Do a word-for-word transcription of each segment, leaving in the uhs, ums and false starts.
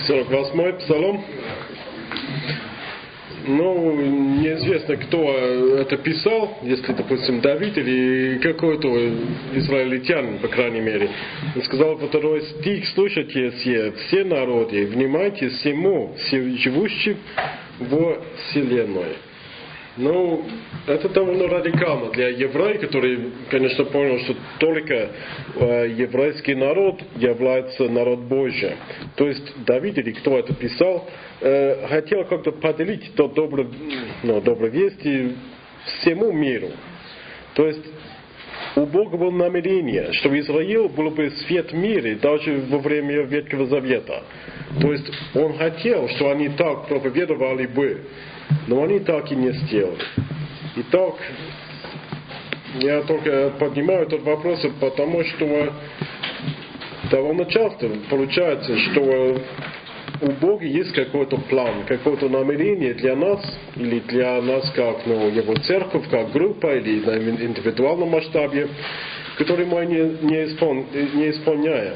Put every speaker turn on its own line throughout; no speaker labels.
сорок восьмой Псалом. Ну, неизвестно, кто это писал, если, допустим, Давид или какой-то израильтянин, по крайней мере. Он сказал во второй стих: «Слушайте все, все народы, внимайте всему, все живущие во вселенной». Ну, это довольно радикально для еврея, который, конечно, понял, что только э, еврейский народ является народ Божий. То есть Давид, или кто это писал, э, хотел как-то поделить тот добрый, ну, доброй вести всему миру. То есть у Бога было намерение, чтобы Израиль был бы свет мира, даже во время Ветхого Завета. То есть Он хотел, чтобы они так проповедовали бы. Но они так и не сделали. Итак, я только поднимаю этот вопрос, потому что довольно часто получается, что у Бога есть какой-то план, какое-то намерение для нас, или для нас как ну, Его церковь, как группа, или на индивидуальном масштабе, который мы не, не, исполн, не исполняем.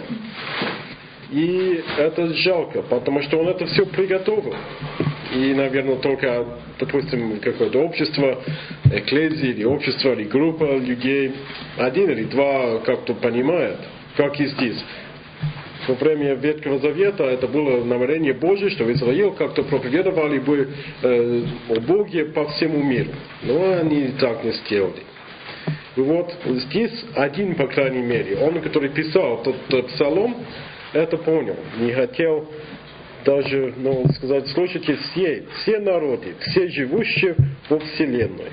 И это жалко, потому что Он это все приготовил. И, наверное, только, допустим, какое-то общество, экклезия, или общество, или группа людей, один или два как-то понимают, как и здесь. Во время Ветхого Завета это было намерение Божие, что Израиль как-то проповедовали бы э, о Боге по всему миру. Но они так не сделали. И вот здесь один, по крайней мере, он, который писал этот псалом, это понял, не хотел даже, ну, сказать, слушайте все, все народы, все живущие во Вселенной.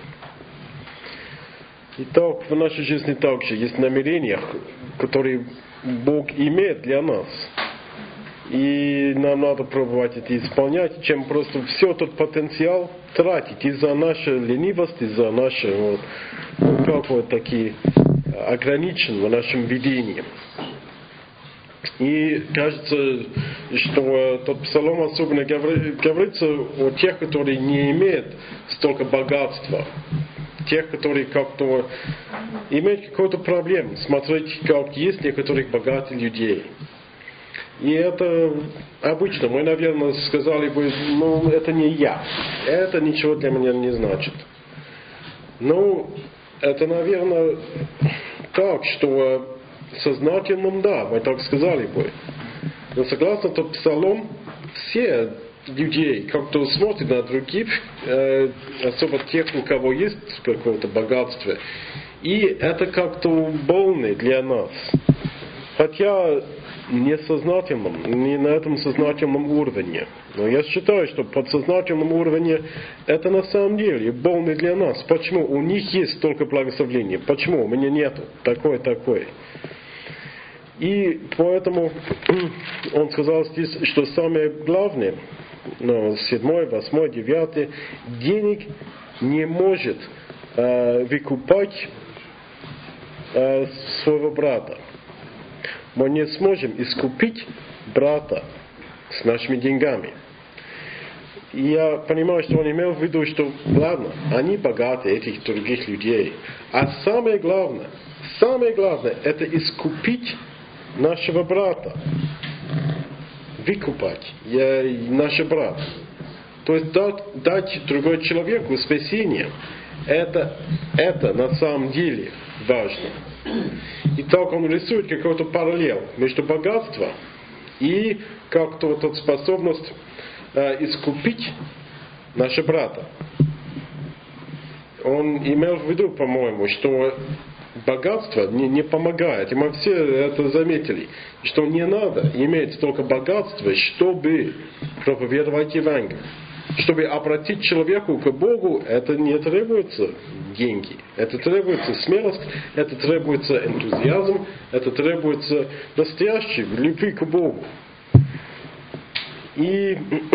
Итак, в нашей жизни также есть намерения, которые Бог имеет для нас. И нам надо пробовать это исполнять, чем просто все тот потенциал тратить из-за нашей ленивости, из-за нашей, вот, ну, как вот такие ограничены в нашем видении. И кажется, что тот псалом особенно говорится о тех, которые не имеют столько богатства, тех, которые как-то имеют какую-то проблему, смотреть, как есть некоторых богатых людей. И это обычно, мы, наверное, сказали бы, ну, это не я, это ничего для меня не значит. Ну, это, наверное, так, что сознательным, да, мы так сказали бы. Но согласно тот псалом, все людей как-то смотрят на других, э, особо тех, у кого есть какое-то богатство. И это как-то больно для нас. Хотя несознательном, не на этом сознательном уровне. Но я считаю, что подсознательном уровне это на самом деле больно для нас. Почему? У них есть столько благословений. Почему? У меня нету. Такое-такое. И поэтому он сказал здесь, что самое главное, ну, седьмой, восьмой, девятый, денег не может э, выкупать э, своего брата. Мы не сможем искупить брата с нашими деньгами. И я понимаю, что он имел в виду, что ладно, они богаты, этих других людей. А самое главное, самое главное, это искупить нашего брата. Выкупать я, наш брат. То есть дать, дать другому человеку спасение. Это, это на самом деле важно. И так он рисует какой-то параллель между богатством и как-то вот эта способность э, искупить нашего брата. Он имел в виду, по-моему, что богатство не, не помогает. И мы все это заметили, что не надо иметь столько богатства, чтобы проповедовать Евангелие. Чтобы обратить человеку к Богу, это не требуется деньги. Это требуется смелость, это требуется энтузиазм, это требуется настоящей любви к Богу. И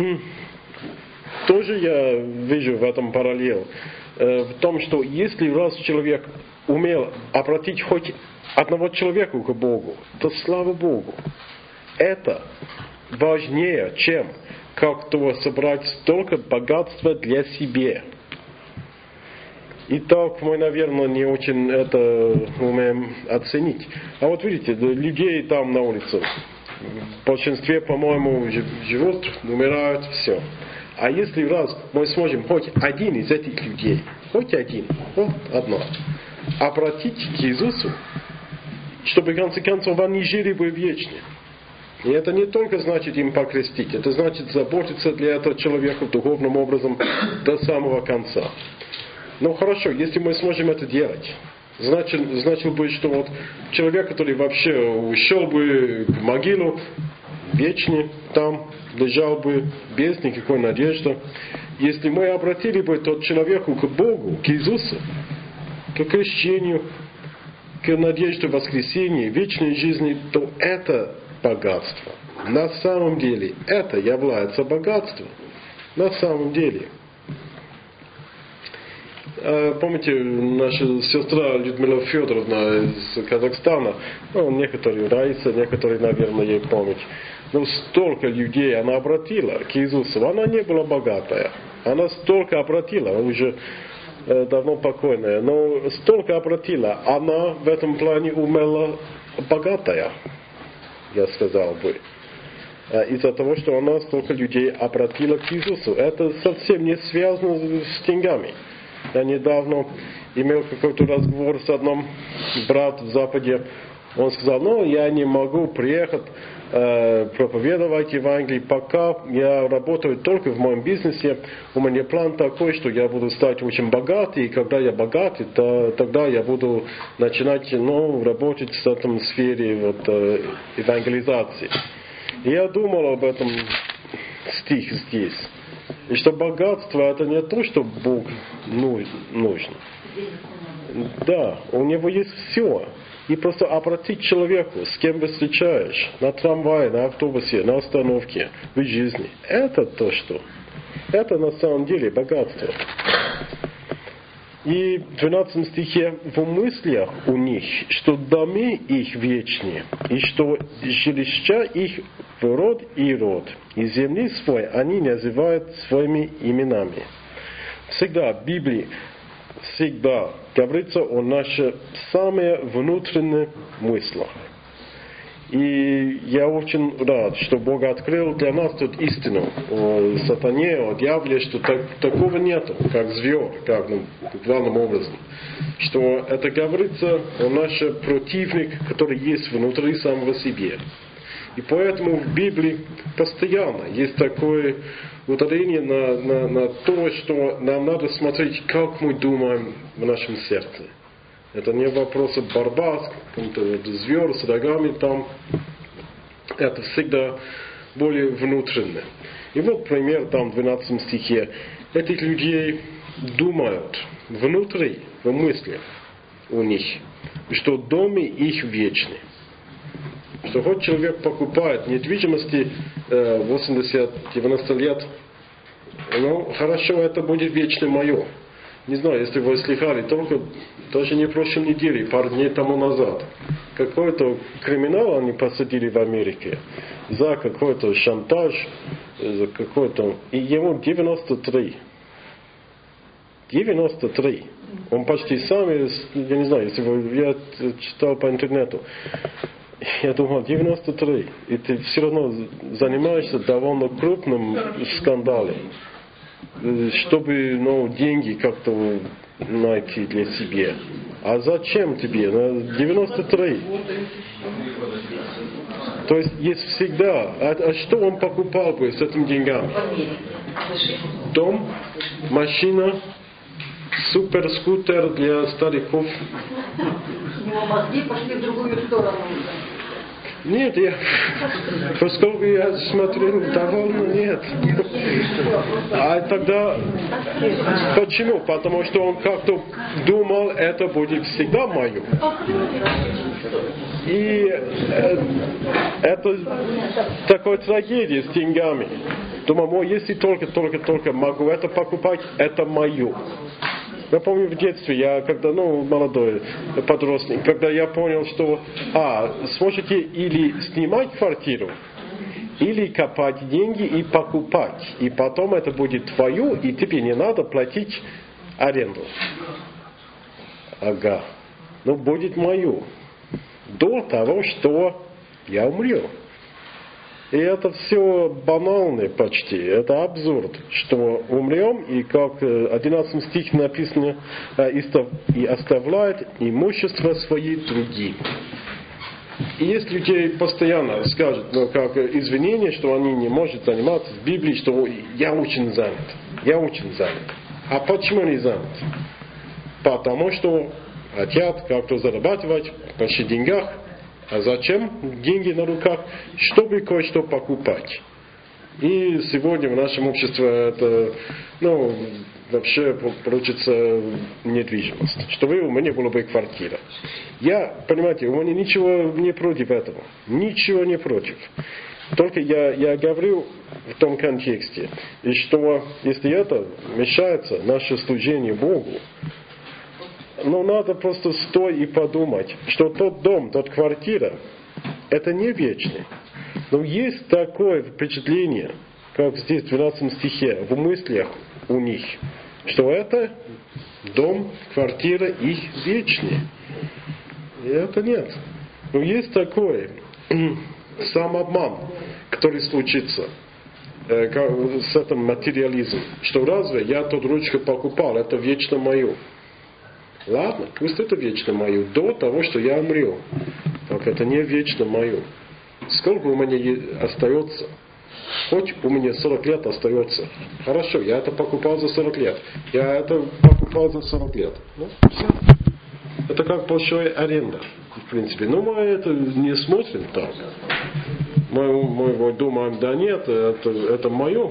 тоже я вижу в этом параллель. В том, что если раз человек умел обратить хоть одного человека к Богу, то слава Богу. Это важнее, чем как-то собрать столько богатства для себя. Итак, мы, наверное, не очень это умеем оценить. А вот видите, людей там на улице, в большинстве, по-моему, живут, умирают, все. А если раз мы сможем хоть один из этих людей, хоть один, вот одно, обратить к Иисусу, чтобы в конце концов они жили бы вечно. И это не только значит им покрестить, это значит заботиться для этого человека духовным образом до самого конца. Ну хорошо, если мы сможем это делать, значит, значит бы, что вот человек, который вообще ушел бы в могилу, вечный там лежал бы без никакой надежды. Если мы обратили бы тот человеку к Богу, к Иисусу, к крещению, к надежде воскресения, вечной жизни, то это богатство. На самом деле это является богатством. На самом деле. Помните, наша сестра Людмила Федоровна из Казахстана, ну, некоторые Раиса, некоторые, наверное, ей помнить. Но столько людей она обратила к Иисусу. Она не была богатая. Она столько обратила, уже э, давно покойная, но столько обратила. Она в этом плане умела богатая, я сказал бы. Из-за того, что она столько людей обратила к Иисусу. Это совсем не связано с деньгами. Я недавно имел какой-то разговор с одним братом в Западе. Он сказал, ну, я не могу приехать э, проповедовать Евангелие, пока я работаю только в моем бизнесе. У меня план такой, что я буду стать очень богатым, и когда я богатый, то тогда я буду начинать ну, работать в этом сфере вот, э, евангелизации. И я думал об этом стих здесь. И что богатство это не то, что Бог нужно. Да, у него есть все. И просто обратить человеку, с кем вы встречаешь, на трамвае, на автобусе, на остановке, в жизни. Это то, что. Это на самом деле богатство. И в двенадцатом стихе в мыслях у них, что дома их вечные, и что жилища их в род и род, и земли свой они называют своими именами. Всегда в Библии, всегда говорится о наших самых внутренних мыслях. И я очень рад, что Бог открыл для нас тут истину о сатане, о дьяволе, что так, такого нету, как зверь, как ну, главным образом. Что это говорится о нашем противнике, который есть внутри самого себя. И поэтому в Библии постоянно есть такое ударение на, на, на то, что нам надо смотреть, как мы думаем в нашем сердце. Это не вопрос борьба с каким-то вот зверем, с рогами там. Это всегда более внутренне. И вот пример там в двенадцатом стихе. Этих людей думают внутри, в мыслях у них, что дома их вечны. Что хоть человек покупает недвижимости восемьдесят-девяносто лет, ну хорошо, это будет вечно мое. Не знаю, если вы слыхали, только даже не в прошлой неделе, пару дней тому назад, какой-то криминал они посадили в Америке за какой-то шантаж, за какой-то... И ему девяносто три. девяносто три. Он почти сам, я не знаю, если вы, я читал по интернету, я думал, девяносто три. И ты все равно занимаешься довольно крупным скандалом, чтобы ну, деньги как-то найти для себя. А зачем тебе? девяносто три. То есть есть всегда. А, а что он покупал бы с этими деньгами? Дом, машина, суперскутер для стариков.
Его мозги пошли в другую сторону.
Нет, я, поскольку я смотрел, довольно нет. А тогда, почему? Потому что он как-то думал, это будет всегда мое. И э, это такая трагедия с деньгами. Думаю, если только, только, только могу это покупать, это мое. Я помню в детстве, я когда, ну, молодой подросток, когда я понял, что, а, сможете или снимать квартиру, или копать деньги и покупать. И потом это будет твое, и тебе не надо платить аренду. Ага. Ну, будет мое. До того, что я умру. И это все банально почти, это абсурд, что умрем, и как одиннадцатый стих написано, и оставляет имущество свои другим. И если людей постоянно скажут, ну, как извинение, что они не могут заниматься в Библии, что я очень занят, я очень занят. А почему не занят? Потому что хотят как-то зарабатывать больше деньгах. А зачем деньги на руках? Чтобы кое-что покупать. И сегодня в нашем обществе это, ну, вообще получится недвижимость. Чтобы у меня была бы квартира. Я, понимаете, у меня ничего не против этого. Ничего не против. Только я, я говорю в том контексте, и что если это мешается наше служение Богу, но надо просто стоять и подумать, что тот дом, тот квартира, это не вечный. Но есть такое впечатление, как здесь в двенадцатом стихе, в мыслях у них, что это дом, квартира их вечный. И это нет. Но есть такое самообман, который случится э, с этим материализмом, что разве я тот ручку покупал, это вечно мое. Ладно, пусть это вечно мое, до того, что я умру. Так это не вечно мое. Сколько у меня остается? Хоть у меня сорок лет остается. Хорошо, я это покупал за сорок лет. Я это покупал за сорок лет. Ну, все. Это как большая аренда, в принципе. Но мы это не смотрим так. Мы, мы думаем, да нет, это, это мое.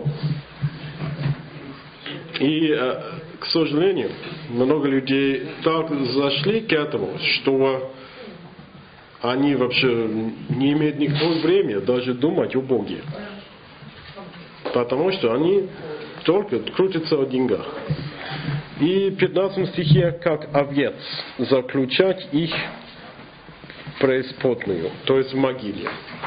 И, к сожалению, много людей так зашли к этому, что они вообще не имеют никакого времени даже думать о Боге. Потому что они только крутятся о деньгах. И в пятнадцатом стихе, как овец, заключать их в преисподнюю, то есть в могиле.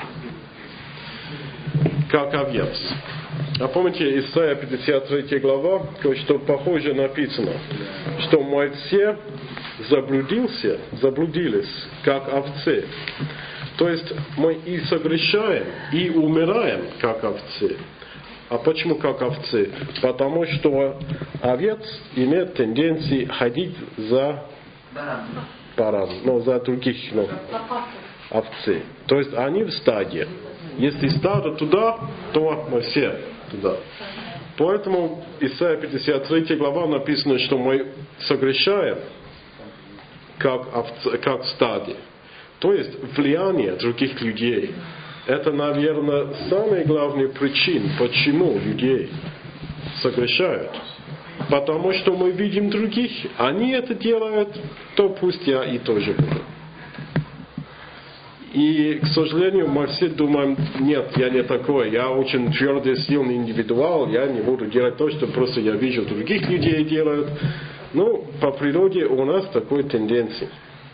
Как овец. А помните, Исайя пятьдесят третья глава, кое-что похоже написано, что мы все заблудился, заблудились, как овцы. То есть мы и согрешаем, и умираем, как овцы. А почему как овцы? Потому что овец имеет тенденцию ходить за баран, ну, за других, ну, овцы. То есть они в стаде. Если стадо туда, то мы все туда. Поэтому Исайя пятьдесят третья глава написано, что мы согрешаем, как, овцы, как в стаде. То есть влияние других людей. Это, наверное, самая главная причина, почему людей согрешают. Потому что мы видим других, они это делают, то пусть я и тоже буду. И, к сожалению, мы все думаем, нет, я не такой, я очень твердый, сильный индивидуал, я не буду делать то, что просто я вижу других людей делают. Ну, по природе у нас такой тенденции.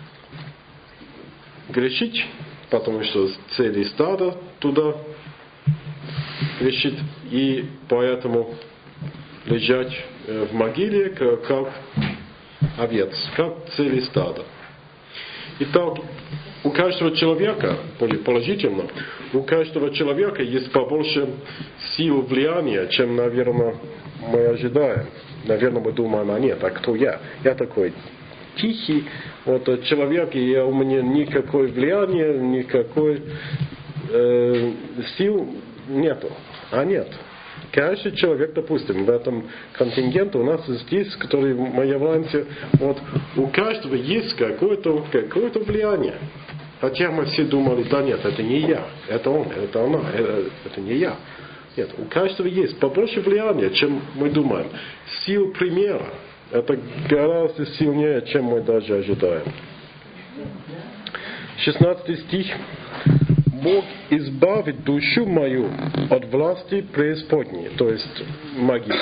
Грешить, потому что цели стада туда грешит, и поэтому лежать в могиле, как овец, как цели стада. Итак, у каждого человека, положительно, у каждого человека есть побольше сил влияния, чем, наверное, мы ожидаем. Наверное, мы думаем, а нет, а кто я? Я такой тихий вот, человек, и у меня никакой влияния, никакой э, сил нету. А нет. Каждый человек, допустим, в этом контингенте у нас здесь, который мы являемся, вот у каждого есть какое-то, какое-то влияние. Хотя мы все думали, да нет, это не я, это он, это она, это, это не я. Нет, у каждого есть побольше влияния, чем мы думаем. Сил примера, это гораздо сильнее, чем мы даже ожидаем. шестнадцатый стих. Бог избавит душу мою от власти преисподней, то есть могилы.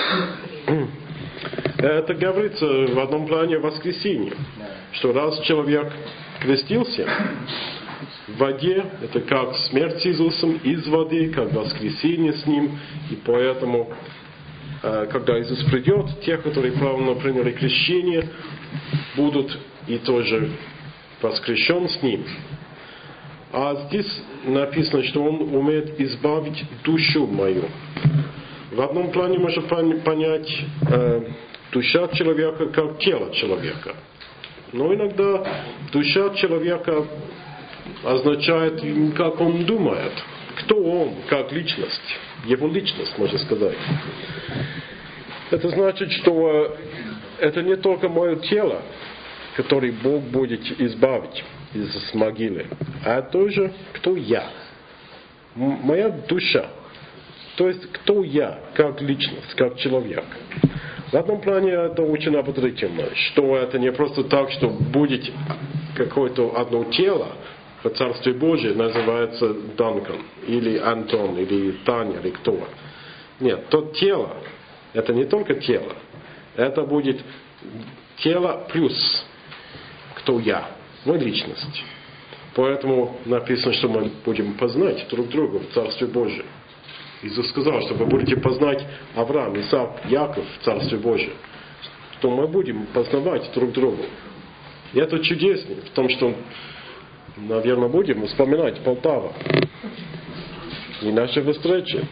Это говорится в одном плане о воскресении, что раз человек крестился в воде, это как смерть с Иисусом из воды, как воскресение с Ним, и поэтому, когда Иисус придет, те, которые правильно приняли крещение, будут и тоже воскрешен с Ним. А здесь написано, что Он умеет избавить душу мою. В одном плане можно понять э, душа человека как тело человека. Но иногда душа человека означает, как он думает. Кто он, как личность. Его личность, можно сказать. Это значит, что это не только мое тело, которое Бог будет избавить из могилы, а тоже кто я. Моя душа. То есть, кто я, как личность, как человек. В одном плане это очень ободрительно, что это не просто так, что будет какое-то одно тело, в Царстве Божьем называется Данкан, или Антон, или Таня, или кто. Нет, то тело, это не только тело, это будет тело плюс кто я, моя личность. Поэтому написано, что мы будем познать друг друга в Царстве Божьем. Иисус сказал, что вы будете познать Авраам, Исаак, Яков в Царстве Божьем. Что мы будем познавать друг друга. И это чудесно, в том, что, наверное, будем вспоминать Полтаву и наши встречи.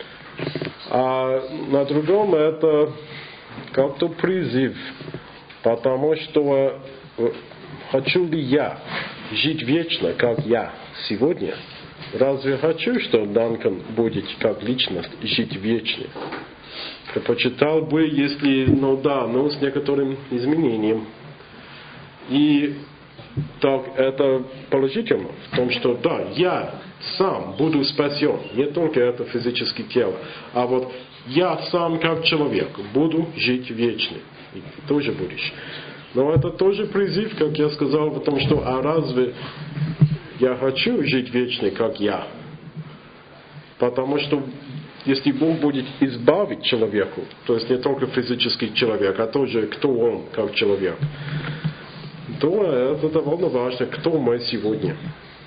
А на другом это как-то призыв, потому что хочу ли я жить вечно, как я сегодня? Разве хочу, что Данкан будет как личность жить вечно? Предпочитал бы, если, ну да, но с некоторым изменением. И так это положительно в том, что да, я сам буду спасен, не только это физическое тело, а вот я сам как человек буду жить вечно. И ты тоже будешь. Но это тоже призыв, как я сказал, потому что, а разве я хочу жить вечно, как я? Потому что если Бог будет избавить человеку, то есть не только физический человек, а тоже кто он, как человек, то это довольно важно, кто мы сегодня.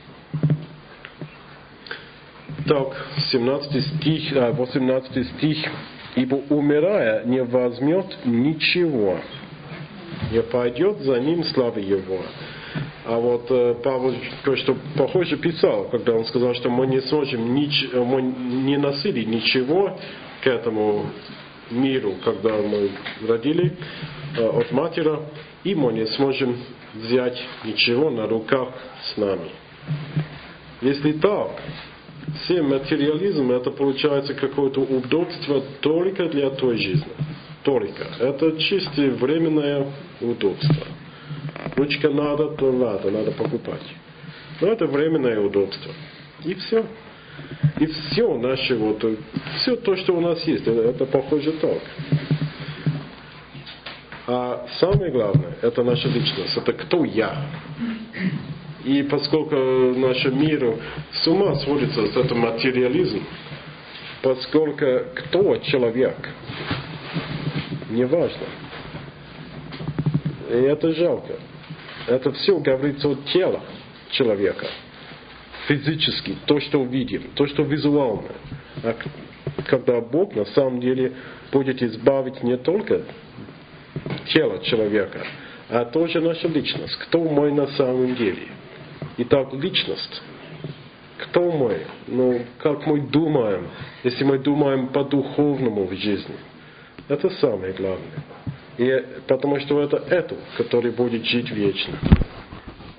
Так, семнадцатый стих, восемнадцатый стих. «Ибо умирая не возьмет ничего, не пойдет за ним славы его». А вот э, Павел кое-что похоже писал, когда он сказал, что мы не сможем, нич- мы не носили ничего к этому миру, когда мы родили э, от матери, и мы не сможем взять ничего на руках с нами. Если так, все материализм, это получается какое-то удобство только для той жизни. Только. Это чисто временное удобство. Ручка надо, то надо, надо покупать. Но это временное удобство. И все. И все наше вот, все то, что у нас есть, это, это похоже так. А самое главное, это наша личность, это кто я. И поскольку наш мир с ума сводится с этим материализмом, поскольку кто человек, не важно. И это жалко. Это все говорится о теле человека. Физически, то, что видим, то, что визуально. А когда Бог на самом деле будет избавить не только тело человека, а тоже наша личность. Кто мы на самом деле? Итак, личность. Кто мы? Ну, как мы думаем, если мы думаем по-духовному в жизни. Это самое главное. И потому что это это, который будет жить вечно.